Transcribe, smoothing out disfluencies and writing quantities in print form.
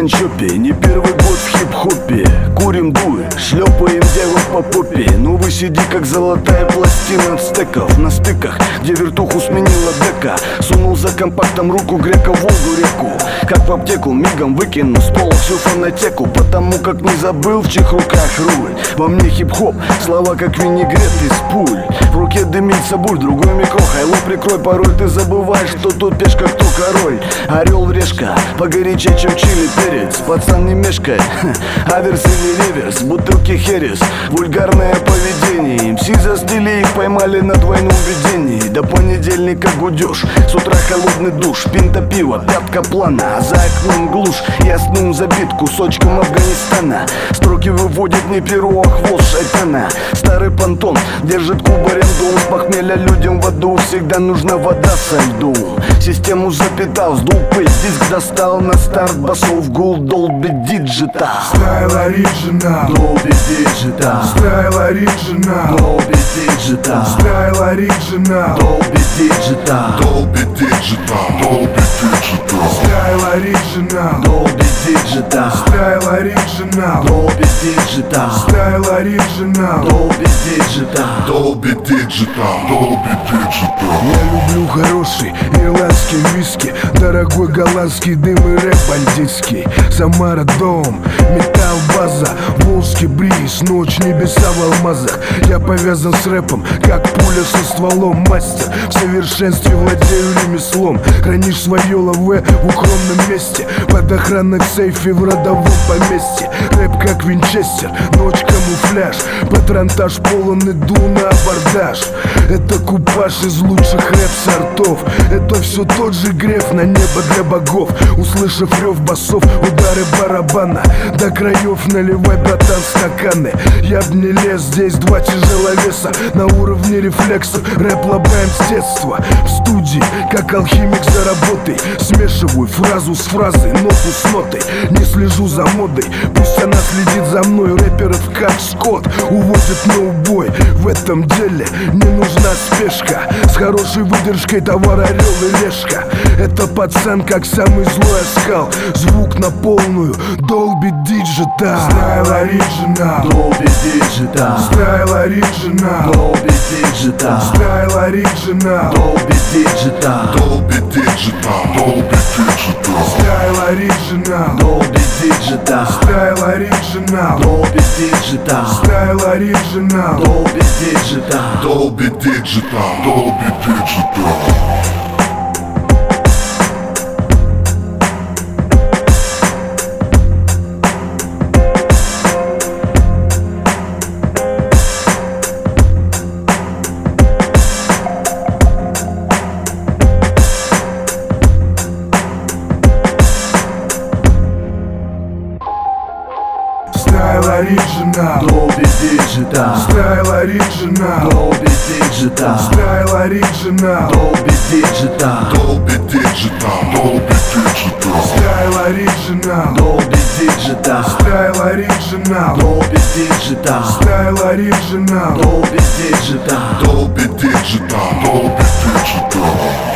панчопе, не первый год в хип-хопе. Курим дуй, шлепаем девок по попе. Ну вы сиди как золотая пластина от стеков. На стыках, где вертуху сменила дека. Сунул за компактом руку грека в Волгу реку. Как в аптеку мигом выкину с пола всю фонотеку. Потому как не забыл, в чьих руках руль. Во мне хип-хоп, слова как винегрет из пуль. В руке дымится буль, другой микро. Хайло прикрой, порой ты забываешь, что тут пешка, кто король. Орел решка, погорячее, чем чили перец. Пацан не мешкает, аверс или реверс. Бутылки херес, вульгарное поведение. МС застыли, их поймали на двойном видении. До понедельника гудешь, с утра холодный душ. Пинта пива, пятка плана, а за окном глушь. Я сну забит кусочком Афганистана. Строки выводит не перо, а хвост шайтана. Старый понтон держит куб аренду. С похмелья людям в аду всегда нужна вода со льдом. Систему запитал, сдул пыль, диск достал на старт басов. Гул Dolby Digital. Style Original, Dolby Digital. Style Original, Dolby Digital. Style Original, Dolby Digital. Dolby Digital, Dolby Digital, Style Original, Dolby Digital. Style Original, Dolby Digital. Style Original. Dolby Digital. Dolby Digital, Dolby Digital. Я люблю хороший ирландский виски, дорогой голландский дым и рэп бандитский. Самара дом, металл база, волжский бриз, ночь небеса в алмазах. Я повязан с рэпом, как пуля со стволом. Мастер, в совершенстве владею ремеслом. Хранишь свое лаве в укромном месте, под охраной в сейфе в родовом поместье. Рэп как винчестер, ночь камуфляж, патронтаж полон, иду на абордаж. Это купаж из лучших рэп-сортов. Это все тот же греф на небо для богов. Услышав рев басов, удары барабана, до краев наливай, братан, стаканы. Я б не лез, здесь два тяжеловеса на уровне рефлексов. Рэп лобаем с детства, в студии, как алхимик за работой. Смешиваю фразу с фразой, ноту с нотой. Не слежу за модой, пусть она следит за мной. Рэперов как скот уводит на убой. В этом деле не нужна спешка, с хорошей выдержкой товар орел и решка. Это пацан как самый злой оскал, звук на полную Dolby Digital. Style Original, Dolby Digital. Style Original, Dolby Digital. Style Original, Dolby Digital. Dolby Digital, Dolby Digital, Style Original, Dolby Digital. Style Original, Dolby Digital. Style Original. Dolby Digital. Dolby Digital, Dolby Digital. Style Original, Dolby Digital. Style Original, Dolby Digital. Style Original, Dolby Digital. Dolby Digital, Dolby Digital, Style Original, Dolby Digital. Style Original, Dolby Digital. Style Original. Dolby Digital. Dolby Digital, Dolby Digital.